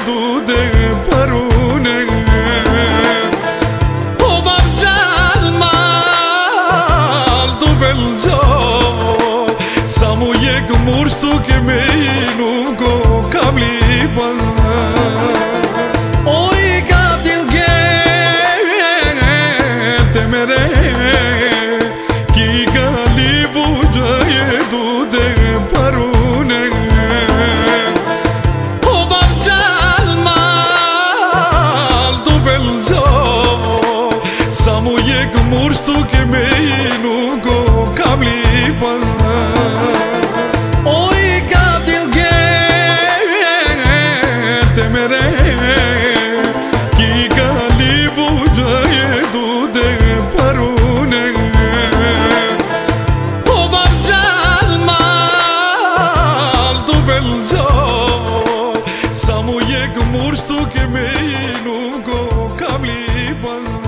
du de parune o varjal mal du beljo samu yek murstu ke meinu go kamli pan oi gadil ge temere ki gali bujaye du de parune Samu yek murstu ke meinu go kamli pan oi gadil ge temere ki gali bujaye du de parune o varjal mal du beljo samu yek murstu ke meinu go kamli pan